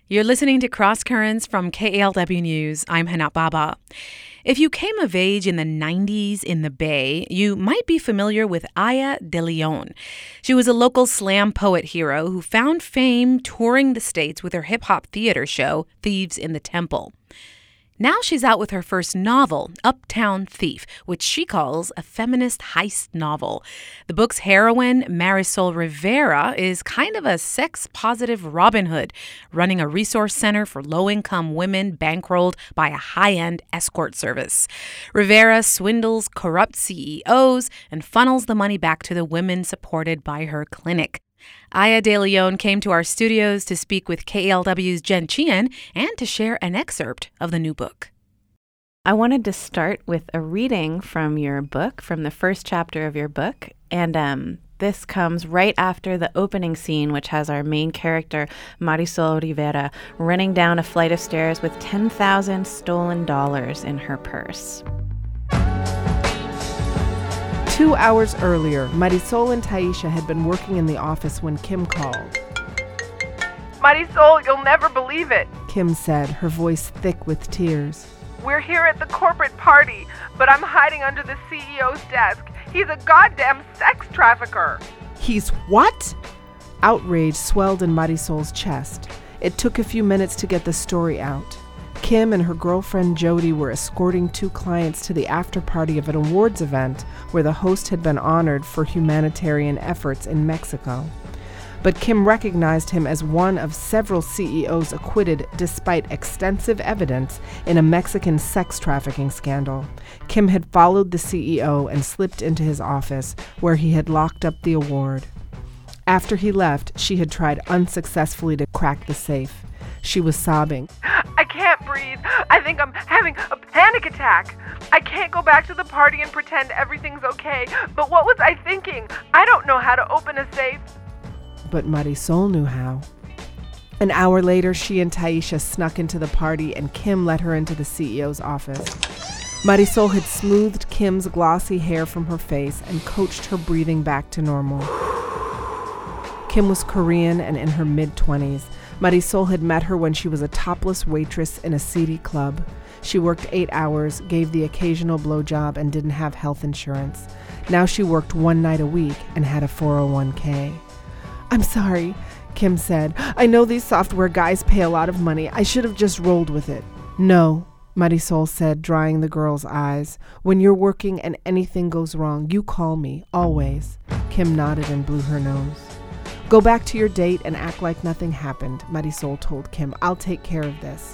You're listening to Cross Currents from KALW News. I'm Hana Baba. If you came of age in the 90s in the Bay, you might be familiar with Aya De Leon. She was a local slam poet hero who found fame touring the States with her hip-hop theater show, Thieves in the Temple. Now she's out with her first novel, Uptown Thief, which she calls a feminist heist novel. The book's heroine, Marisol Rivera, is kind of a sex-positive Robin Hood, running a resource center for low-income women bankrolled by a high-end escort service. Rivera swindles corrupt CEOs and funnels the money back to the women supported by her clinic. Aya De Leon came to our studios to speak with KALW's Jen Chien and to share an excerpt of the new book. I wanted to start with a reading from your book, from the first chapter of your book. And this comes right after the opening scene, which has our main character, Marisol Rivera, running down a flight of stairs with $10,000 stolen dollars in her purse. 2 hours earlier, Marisol and Taisha had been working in the office when Kim called. Marisol, you'll never believe it, Kim said, her voice thick with tears. We're here at the corporate party, but I'm hiding under the CEO's desk. He's a goddamn sex trafficker. He's what? Outrage swelled in Marisol's chest. It took a few minutes to get the story out. Kim and her girlfriend Jody were escorting 2 clients to the after-party of an awards event where the host had been honored for humanitarian efforts in Mexico. But Kim recognized him as one of several CEOs acquitted despite extensive evidence in a Mexican sex trafficking scandal. Kim had followed the CEO and slipped into his office where he had locked up the award. After he left, she had tried unsuccessfully to crack the safe. She was sobbing. I can't breathe. I think I'm having a panic attack. I can't go back to the party and pretend everything's okay. But what was I thinking? I don't know how to open a safe. But Marisol knew how. An hour later, she and Taisha snuck into the party and Kim let her into the CEO's office. Marisol had smoothed Kim's glossy hair from her face and coached her breathing back to normal. Kim was Korean and in her mid-20s. Marisol had met her when she was a topless waitress in a seedy club. She worked 8 hours, gave the occasional blowjob, and didn't have health insurance. Now she worked 1 night a week and had a 401k. I'm sorry, Kim said. I know these software guys pay a lot of money. I should have just rolled with it. No, Marisol said, drying the girl's eyes. When you're working and anything goes wrong, you call me, always. Kim nodded and blew her nose. Go back to your date and act like nothing happened, Marisol told Kim. I'll take care of this.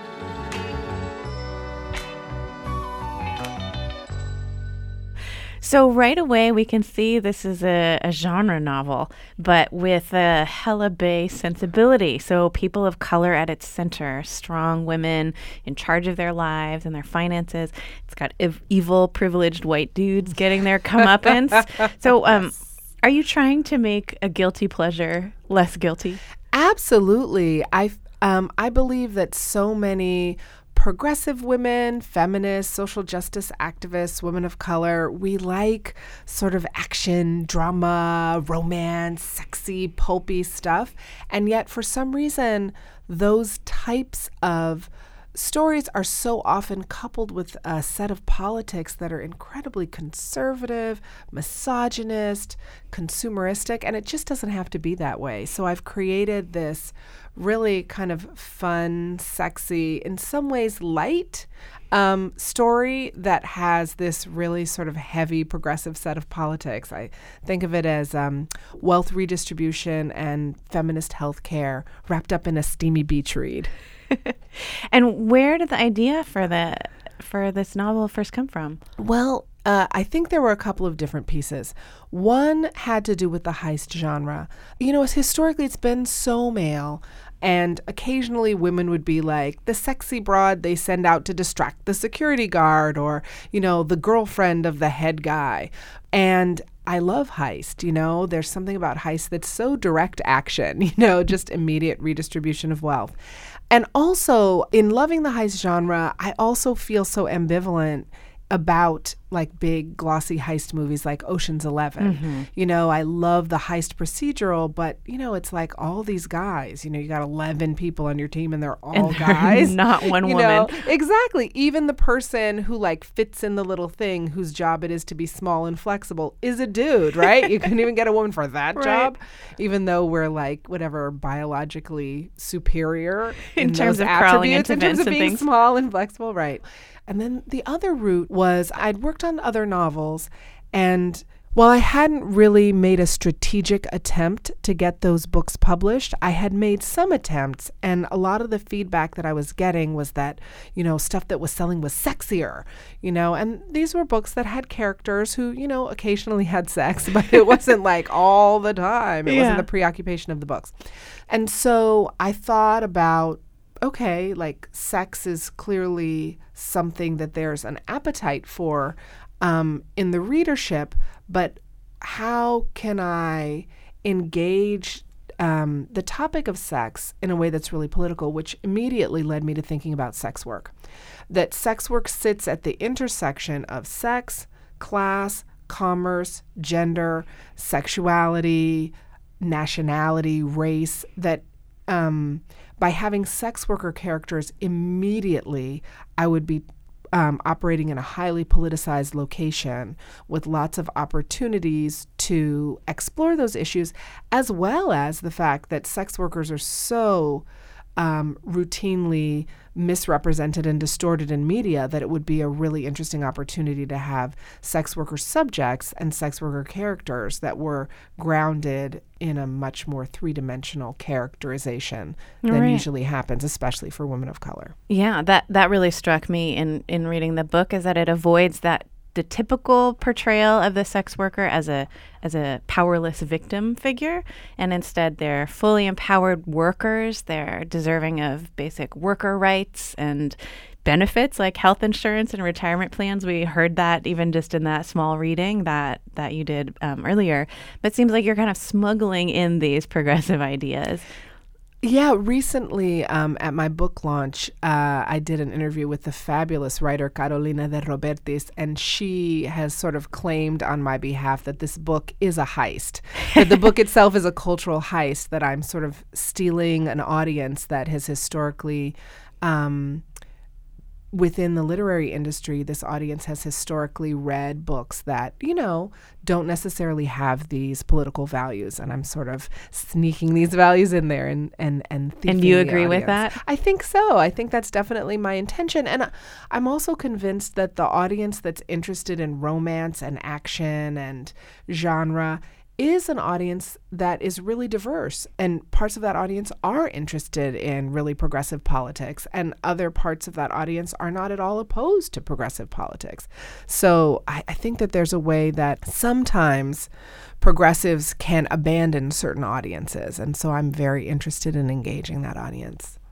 So right away we can see this is a genre novel, but with a hella Bay sensibility. So people of color at its center, strong women in charge of their lives and their finances. It's got evil, privileged white dudes getting their comeuppance. So are you trying to make a guilty pleasure less guilty? Absolutely. I believe that so many progressive women, feminists, social justice activists, women of color, we like sort of action, drama, romance, sexy, pulpy stuff. And yet, for some reason, those types of stories are so often coupled with a set of politics that are incredibly conservative, misogynist, consumeristic, and it just doesn't have to be that way. So I've created this really kind of fun, sexy, in some ways light story that has this really sort of heavy progressive set of politics. I think of it as wealth redistribution and feminist health care wrapped up in a steamy beach read. And where did the idea for this novel first come from? Well, I think there were a couple of different pieces. One had to do with the heist genre. You know, historically it's been so male, and occasionally women would be like the sexy broad they send out to distract the security guard, or, you know, the girlfriend of the head guy. And I love heist, you know. There's something about heist that's so direct action, you know, just immediate redistribution of wealth. And also, in loving the heist genre, I also feel so ambivalent about like big glossy heist movies like Ocean's 11. You know, I love the heist procedural, but you know, it's like all these guys, you know, you got 11 people on your team and they're all guys. Not one you woman. Know? Exactly. Even the person who like fits in the little thing whose job it is to be small and flexible is a dude, right? You couldn't even get a woman for that job, even though we're like whatever biologically superior in terms those of crawling attributes, into in terms vents of and being things. small and flexible, right? And then the other route was I'd worked on other novels, and while I hadn't really made a strategic attempt to get those books published, I had made some attempts, and a lot of the feedback that I was getting was that, you know, stuff that was selling was sexier, you know, and these were books that had characters who, you know, occasionally had sex, but it wasn't like all the time. It wasn't the preoccupation of the books. And so I thought about, okay, like sex is clearly something that there's an appetite for in the readership, but how can I engage the topic of sex in a way that's really political, which immediately led me to thinking about sex work. That sex work sits at the intersection of sex, class, commerce, gender, sexuality, nationality, race, that by having sex worker characters immediately, I would be operating in a highly politicized location with lots of opportunities to explore those issues, as well as the fact that sex workers are so routinely misrepresented and distorted in media that it would be a really interesting opportunity to have sex worker subjects and sex worker characters that were grounded in a much more three-dimensional characterization than usually happens, especially for women of color. Yeah, that really struck me in reading the book, is that it avoids the typical portrayal of the sex worker as a powerless victim figure, and instead they're fully empowered workers. They're deserving of basic worker rights and benefits like health insurance and retirement plans. We heard that even just in that small reading that you did earlier. But it seems like you're kind of smuggling in these progressive ideas. Yeah, recently at my book launch, I did an interview with the fabulous writer Carolina de Robertis, and she has sort of claimed on my behalf that this book is a heist, that the book itself is a cultural heist, that I'm sort of stealing an audience that has historically within the literary industry, this audience has historically read books that, you know, don't necessarily have these political values. And I'm sort of sneaking these values in there and And you agree with that? I think so. I think that's definitely my intention. And I'm also convinced that the audience that's interested in romance and action and genre is an audience that is really diverse, and parts of that audience are interested in really progressive politics, and other parts of that audience are not at all opposed to progressive politics. So I think that there's a way that sometimes progressives can abandon certain audiences, and so I'm very interested in engaging that audience.